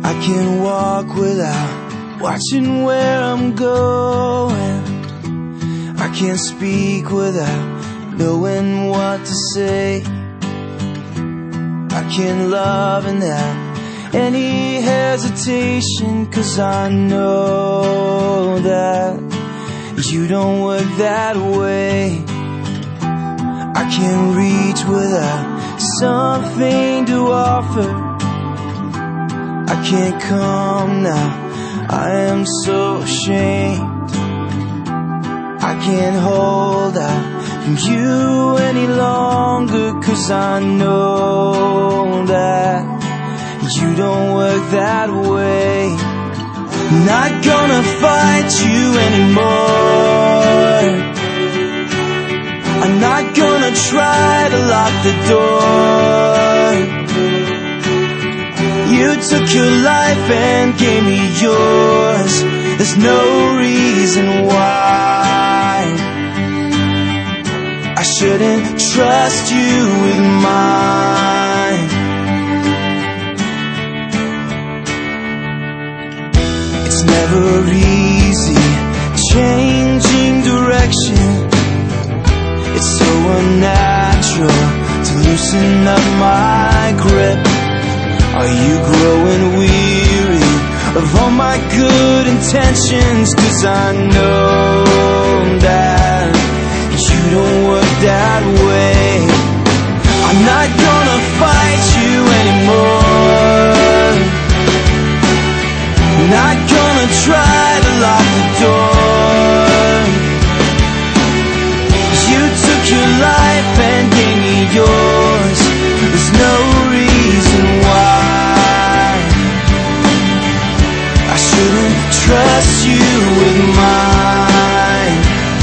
I can't walk without watching where I'm going. I can't speak without knowing what to say. I can't love without any hesitation, 'cause I know that you don't work that way. I can't reach without something to offer. I can't come now, I am so ashamed. I can't hold out from you any longer, 'cause I know that you don't work that way. Not gonna fight you anymore. I'm not gonna try to lock the door. You took your life and gave me yours. There's no reason why I shouldn't trust you with mine. It's never easy changing direction. It's so unnatural to loosen up my grip. Are you growing weary of all my good intentions? 'Cause I know that you don't work that way. I'm not gonna fight you anymore. Not gonna try to lock the door. You took your life and gave me yours. There's no reason why I shouldn't trust you with mine.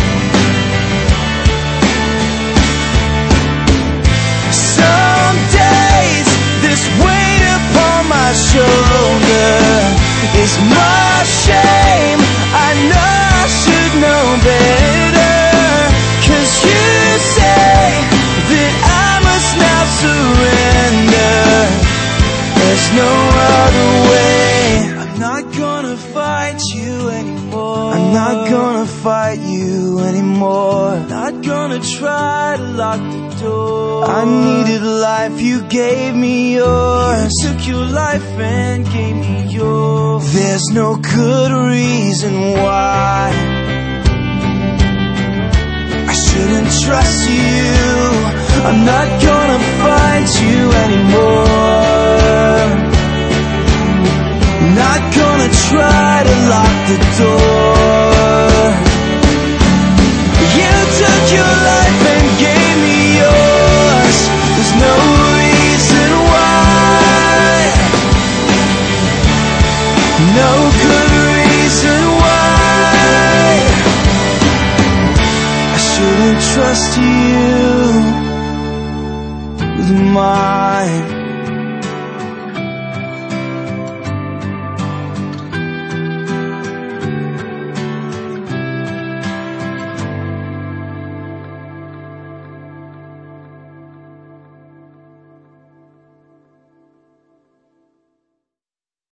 Some days this weight upon my shoulder is my shame. I know I should know better, 'cause you say that I must now surrender. There's no other way. I'm not gonna fight you anymore. I'm not gonna fight you anymore. Not gonna try to lock the door. I needed life, you gave me yours. You took your life and gave me yours. There's no good reason why I shouldn't trust you. I'm not gonna fight you anymore. Not gonna try to lock the door. You took your life and gave me yours. There's no reason why, no good reason why I shouldn't trust you with mine.